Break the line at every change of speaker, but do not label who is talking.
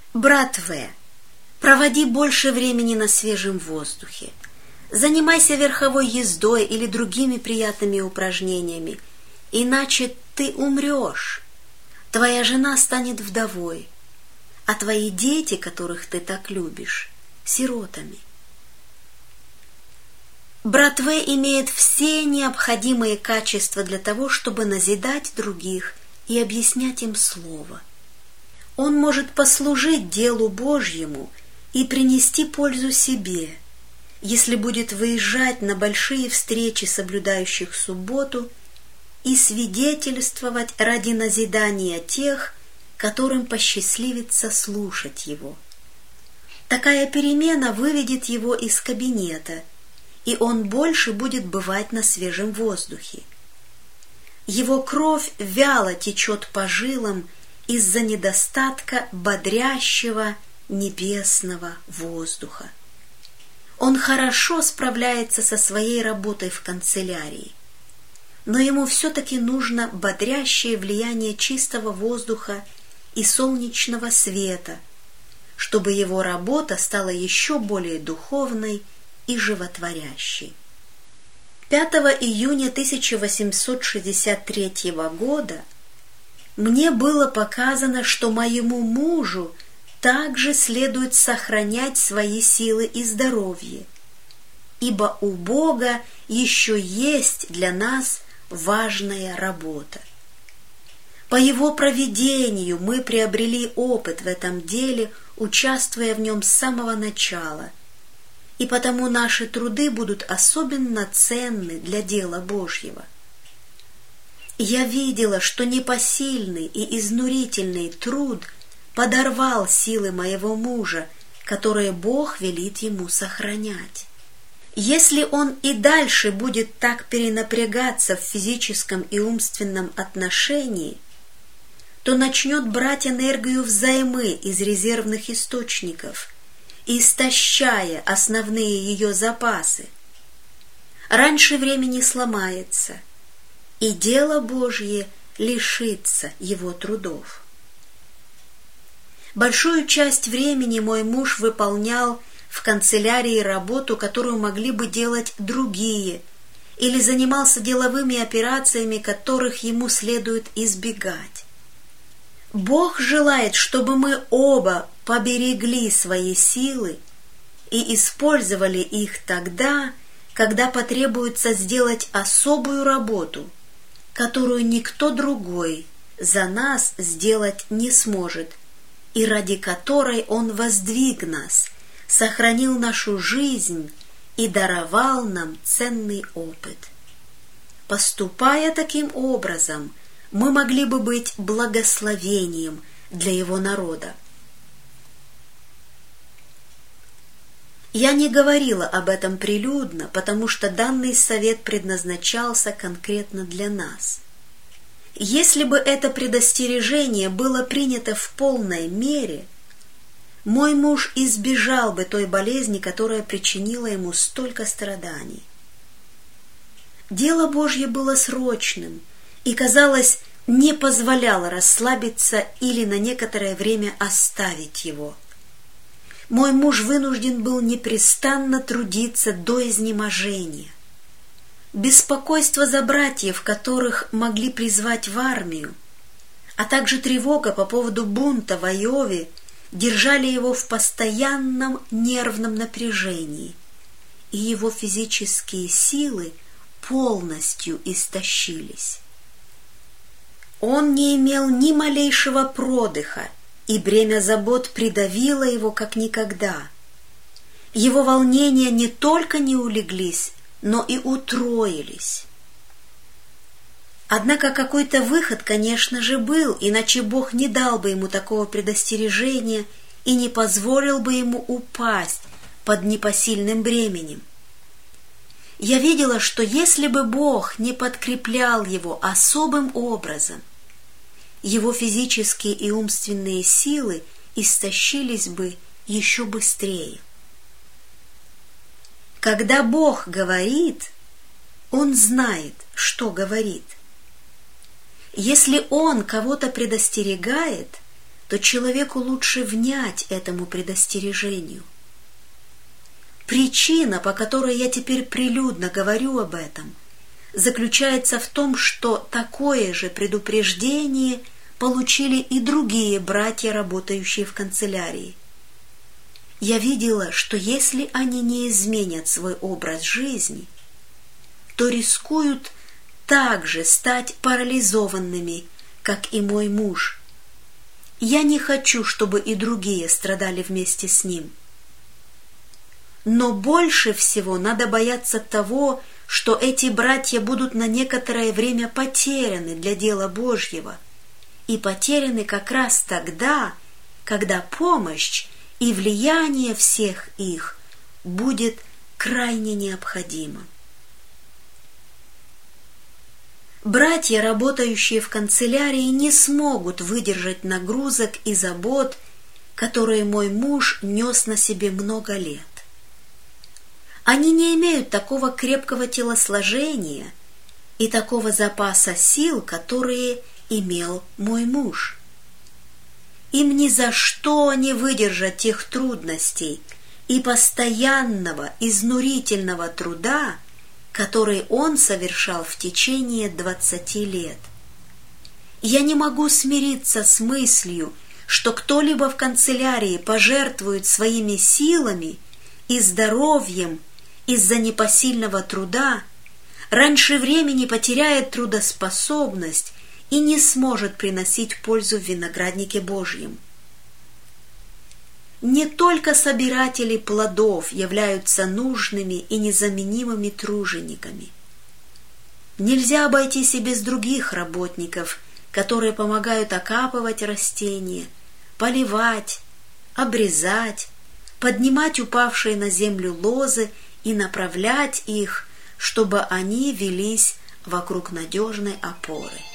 Брат В., проводи больше времени на свежем воздухе. Занимайся верховой ездой или другими приятными упражнениями, иначе ты умрешь. Твоя жена станет вдовой, а твои дети, которых ты так любишь, сиротами. Брат В. имеет все необходимые качества для того, чтобы назидать других и объяснять им Слово. Он может послужить делу Божьему и принести пользу себе, если будет выезжать на большие встречи соблюдающих субботу и свидетельствовать ради назидания тех, которым посчастливится слушать его. Такая перемена выведет его из кабинета, и он больше будет бывать на свежем воздухе. Его кровь вяло течет по жилам из-за недостатка бодрящего небесного воздуха. Он хорошо справляется со своей работой в канцелярии, но ему все-таки нужно бодрящее влияние чистого воздуха и солнечного света, чтобы его работа стала еще более духовной и животворящей. 5 июня 1863 года мне было показано, что моему мужу также следует сохранять свои силы и здоровье, ибо у Бога еще есть для нас важная работа. По Его провидению мы приобрели опыт в этом деле, участвуя в нем с самого начала, и потому наши труды будут особенно ценны для дела Божьего. Я видела, что непосильный и изнурительный труд подорвал силы моего мужа, которые Бог велит ему сохранять. Если он и дальше будет так перенапрягаться в физическом и умственном отношении, то начнет брать энергию взаймы из резервных источников, истощая основные ее запасы. Раньше времени сломается, и дело Божье лишится его трудов. Большую часть времени мой муж выполнял в канцелярии работу, которую могли бы делать другие, или занимался деловыми операциями, которых ему следует избегать. Бог желает, чтобы мы оба поберегли свои силы и использовали их тогда, когда потребуется сделать особую работу, которую никто другой за нас сделать не сможет, и ради которой Он воздвиг нас, сохранил нашу жизнь и даровал нам ценный опыт. Поступая таким образом, мы могли бы быть благословением для Его народа. Я не говорила об этом прилюдно, потому что данный совет предназначался конкретно для нас. Если бы это предостережение было принято в полной мере, мой муж избежал бы той болезни, которая причинила ему столько страданий. Дело Божье было срочным и, казалось, не позволяло расслабиться или на некоторое время оставить его. Мой муж вынужден был непрестанно трудиться до изнеможения. Беспокойство за братьев, которых могли призвать в армию, а также тревога по поводу бунта в Айове держали его в постоянном нервном напряжении, и его физические силы полностью истощились. Он не имел ни малейшего продыха, и бремя забот придавило его как никогда. Его волнения не только не улеглись, но и утроились. Однако какой-то выход, конечно же, был, иначе Бог не дал бы ему такого предостережения и не позволил бы ему упасть под непосильным бременем. Я видела, что если бы Бог не подкреплял его особым образом, его физические и умственные силы истощились бы еще быстрее. Когда Бог говорит, Он знает, что говорит. Если Он кого-то предостерегает, то человеку лучше внять этому предостережению. Причина, по которой я теперь прилюдно говорю об этом, заключается в том, что такое же предупреждение получили и другие братья, работающие в канцелярии. Я видела, что если они не изменят свой образ жизни, то рискуют также стать парализованными, как и мой муж. Я не хочу, чтобы и другие страдали вместе с ним. Но больше всего надо бояться того, что эти братья будут на некоторое время потеряны для дела Божьего, и потеряны как раз тогда, когда помощь и влияние всех их будет крайне необходимо. Братья, работающие в канцелярии, не смогут выдержать нагрузок и забот, которые мой муж нес на себе много лет. Они не имеют такого крепкого телосложения и такого запаса сил, которые имел мой муж. Им ни за что не выдержать тех трудностей и постоянного изнурительного труда, который он совершал в течение 20 лет. Я не могу смириться с мыслью, что кто-либо в канцелярии пожертвует своими силами и здоровьем из-за непосильного труда, раньше времени потеряет трудоспособность и не сможет приносить пользу в винограднике Божьем. Не только собиратели плодов являются нужными и незаменимыми тружениками. Нельзя обойтись и без других работников, которые помогают окапывать растения, поливать, обрезать, поднимать упавшие на землю лозы и направлять их, чтобы они велись вокруг надежной опоры.